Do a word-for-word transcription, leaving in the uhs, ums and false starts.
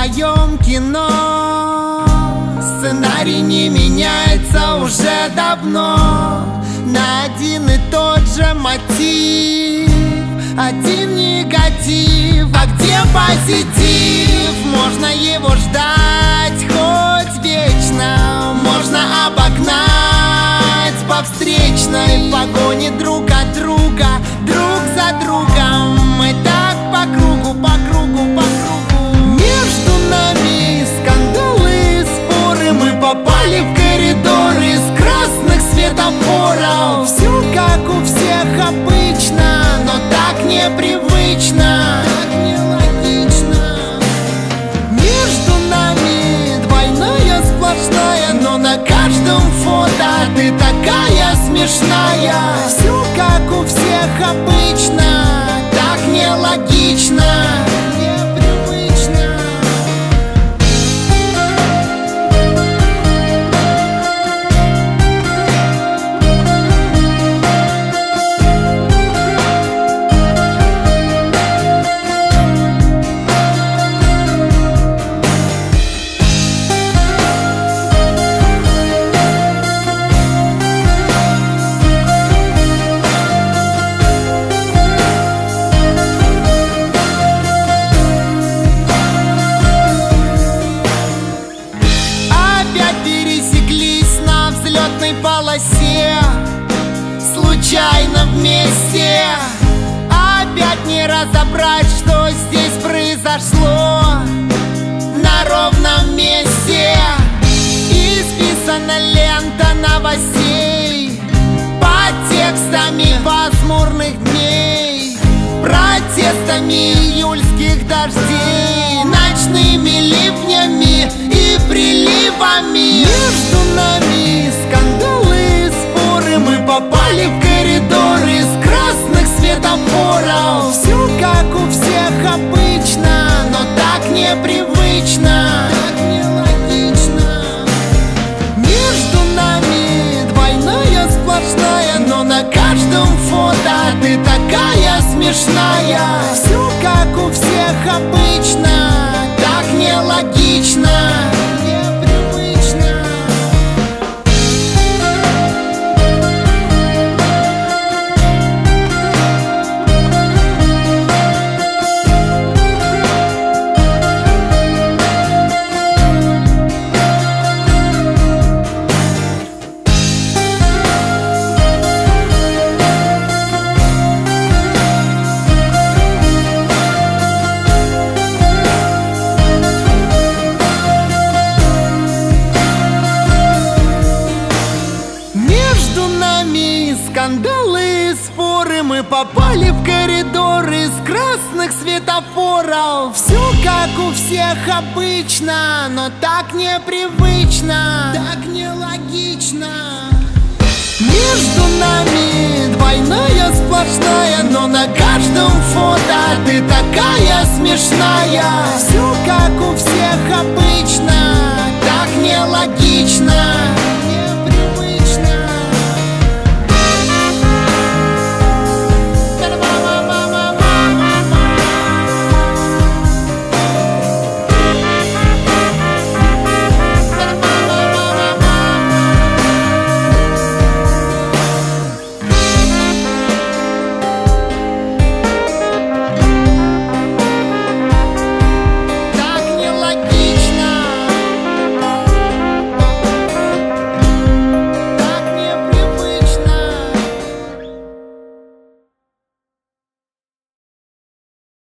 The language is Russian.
твоем кино. Сценарий не меняется уже давно, на один и тот же мотив, один негатив. А где позитив? Можно его ждать хоть вечно, можно обогнать по встречной, в погоне друг от друга, друг за другом. Мы так по кругу, по кругу, по кругу. Между нами скандалы, споры, мы попали в коридоры из красных светофоров. Все как у всех обычно, но так непривычно, так нелогично. Между нами двойная сплошная, но на каждом фото ты такая смешная. Все как у всех обычно, так нелогично, непривычно. Полосе, случайно вместе, опять не разобрать, что здесь произошло. На ровном месте исписана лента новостей под текстами пасмурных дней, протестами июльских дождей, ночными ливнями и приливами. Между нами скандалы, споры, мы попали в коридоры из красных светофоров. Все как у всех обычно, но так непривычно, так нелогично. Между нами двойная сплошная, но на каждом фото ты такая смешная. Все как у всех обычно, так нелогично, непривычно. Скандалы, споры, мы попали в коридоры из красных светофоров. Все как у всех обычно, но так непривычно, так нелогично. Между нами двойная сплошная, но на каждом фото ты такая смешная. Все как у всех обычно, так нелогично.